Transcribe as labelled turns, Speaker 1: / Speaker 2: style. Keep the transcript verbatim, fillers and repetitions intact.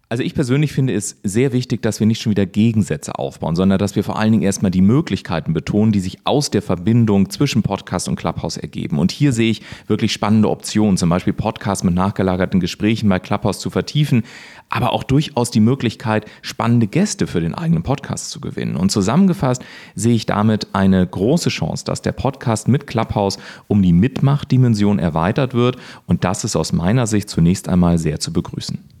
Speaker 1: Also ich persönlich finde es sehr wichtig, dass wir nicht schon wieder Gegensätze aufbauen, sondern dass wir vor allen Dingen erstmal die Möglichkeiten betonen, die sich aus der Verbindung zwischen Podcast und Clubhouse ergeben. Und hier sehe ich wirklich spannende Optionen, zum Beispiel Podcasts mit nachgelagerten Gesprächen bei Clubhouse zu vertiefen, aber auch durchaus die Möglichkeit, spannende Gäste für den eigenen Podcast zu gewinnen. Und zusammengefasst sehe ich damit eine große Chance, dass der Podcast mit Clubhouse um die Mitmachdimension erweitert wird. Und das ist aus meiner Sicht zunächst einmal sehr zu begrüßen.